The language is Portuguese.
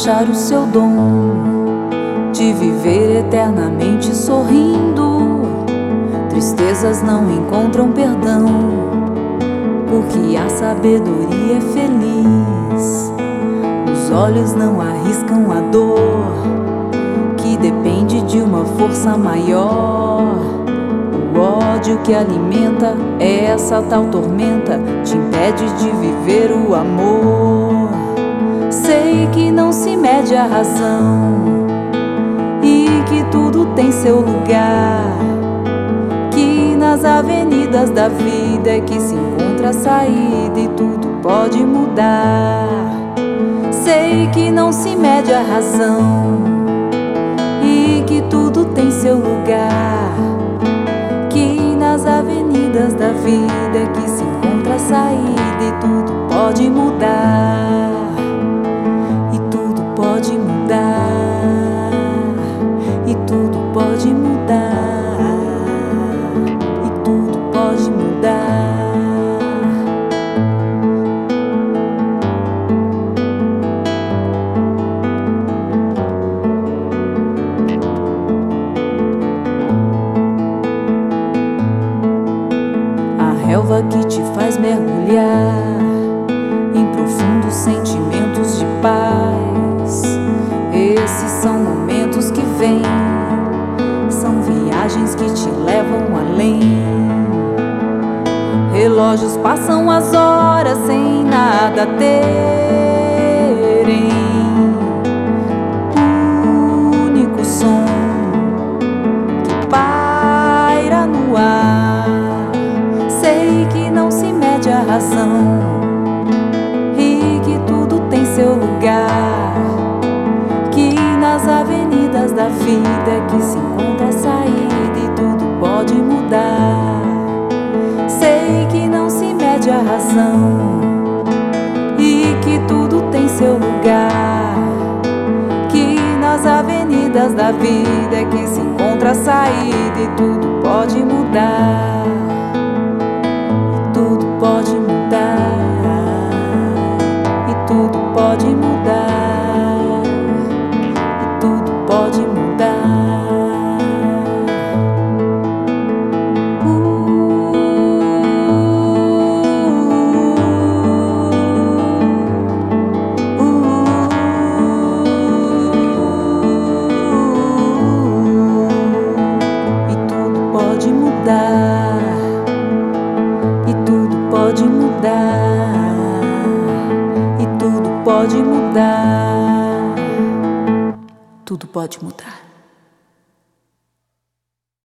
mostrar o seu dom de viver eternamente sorrindo. Tristezas não encontram perdão, porque a sabedoria é feliz. Os olhos não arriscam a dor, que depende de uma força maior. O ódio que alimenta essa tal tormenta te impede de viver o amor. Sei que não se mede a razão e que tudo tem seu lugar, que nas avenidas da vida é que se encontra a saída e tudo pode mudar. Sei que não se mede a razão e que tudo tem seu lugar, que nas avenidas da vida é que se encontra a saída e tudo pode mudar. E tudo pode mudar, e tudo pode mudar, e tudo pode mudar. A relva que te faz mergulhar em profundos sentimentos de paz. Esses são momentos que vêm, são viagens que te levam além. Relógios passam as horas sem nada terem. O único som que paira no ar. Sei que não se mede a razão e que tudo tem seu lugar, que nas avenidas da vida é que se encontra a saída e tudo pode mudar. Sei que não se mede a razão e que tudo tem seu lugar, que nas avenidas da vida é que se encontra a saída e tudo pode mudar. E tudo pode mudar, e tudo pode mudar, e tudo pode mudar. E tudo pode mudar, e tudo pode mudar, tudo pode mudar.